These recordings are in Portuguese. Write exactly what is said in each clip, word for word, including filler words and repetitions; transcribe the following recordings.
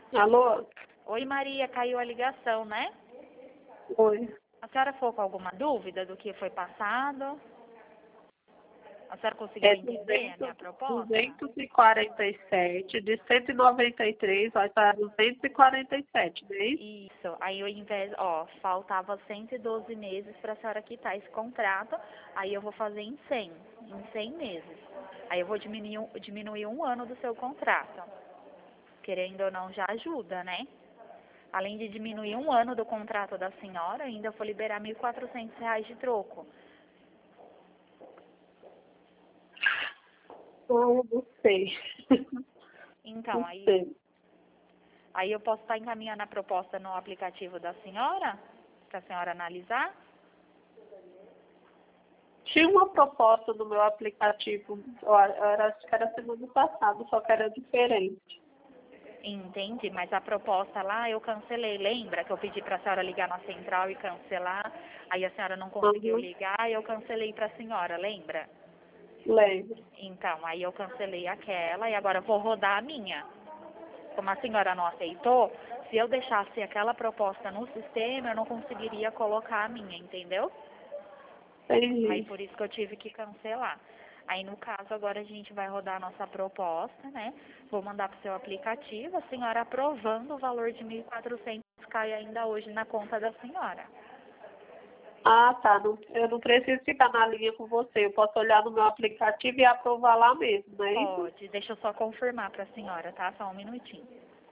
Alô? Oi, Maria, caiu a ligação, né? Oi. A senhora ficou com alguma dúvida do que foi passado? A senhora conseguiu É entender a minha proposta? duzentos e quarenta e sete, de cento e noventa e três vai para duzentos e quarenta e sete, não é isso? Isso. Aí, ao invés, ó, faltava cento e doze meses para a senhora quitar esse contrato. Aí eu vou fazer em cem, em cem meses. Aí eu vou diminuir, um- diminuir um ano do seu contrato. Querendo ou não, já ajuda, né? Além de diminuir um ano do contrato da senhora, ainda vou liberar mil e quatrocentos reais de troco. Ah, eu não sei. Então, Não aí, sei. aí eu posso estar encaminhando a proposta no aplicativo da senhora, para a senhora analisar? Tinha uma proposta no meu aplicativo, eu a- eu era, acho que era semana passada, só que era diferente. Entendi, mas a proposta lá eu cancelei. Lembra que eu pedi para a senhora ligar na central e cancelar? Aí a senhora não conseguiu Uhum. ligar e eu cancelei para a senhora, lembra? Lembro. Então, aí eu cancelei aquela e agora eu vou rodar a minha. Como a senhora não aceitou, se eu deixasse aquela proposta no sistema, eu não conseguiria colocar a minha, entendeu? Aí Entendi. por isso que eu tive que cancelar. Aí no caso agora a gente vai rodar a nossa proposta, né? Vou mandar pro seu aplicativo, a senhora aprovando o valor de mil e quatrocentos cai ainda hoje na conta da senhora. Ah, tá. Não, eu não preciso ficar na linha com você. Eu posso olhar no meu aplicativo e aprovar lá mesmo, não é isso? Pode, deixa eu só confirmar pra senhora, tá? Só um minutinho.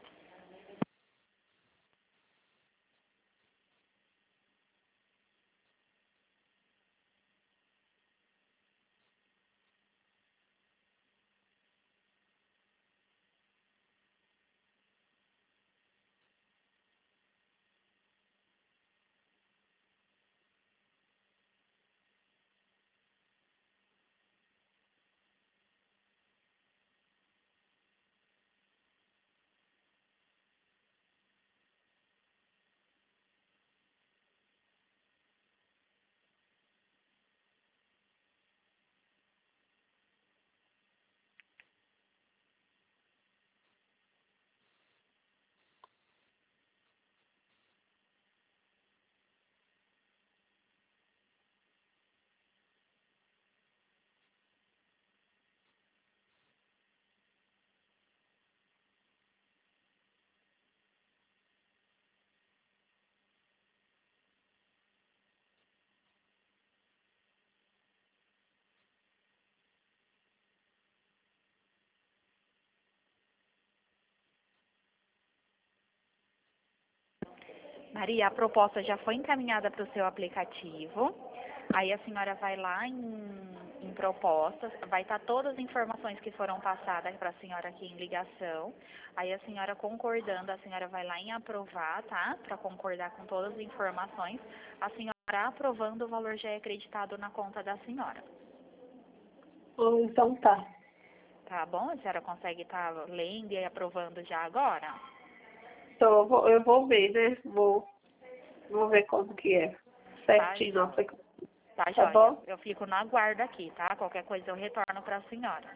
Maria, a proposta já foi encaminhada para o seu aplicativo. Aí a senhora vai lá em, em propostas, vai estar todas as informações que foram passadas para a senhora aqui em ligação. Aí a senhora concordando, a senhora vai lá em aprovar, tá? Para concordar com todas as informações. A senhora aprovando, o valor já é acreditado na conta da senhora. Ah, então tá. Tá bom? A senhora consegue estar lendo e aprovando já agora? Então eu vou, eu vou ver, né? Vou, vou ver como que é. Tá, Certinho no jó- aplicativo. tá Tá joia. bom? Eu fico na guarda aqui, tá? Qualquer coisa eu retorno para a senhora.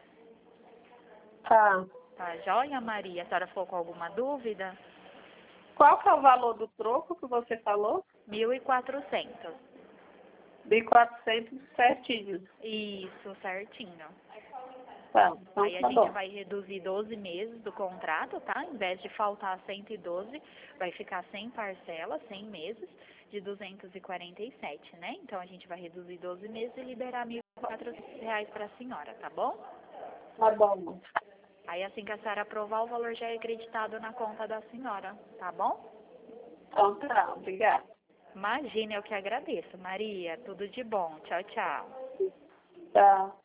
Tá. Tá joia, Maria? A senhora ficou com alguma dúvida? Qual que é o valor do troco que você falou? Mil e quatrocentos. mil e quatrocentos certinho. Isso, certinho. Tá, então Aí a tá gente bom. vai reduzir doze meses do contrato, tá? Em vez de faltar cento e doze, vai ficar cem parcelas, cem meses, de duzentos e quarenta e sete, né? Então a gente vai reduzir doze meses e liberar mil e quatrocentos reais para a senhora, tá bom? Tá bom. Aí assim que a senhora aprovar, o valor já é acreditado na conta da senhora, tá bom? Então tá, obrigada. Imagina, eu que agradeço. Maria, tudo de bom. Tchau, tchau. Tchau.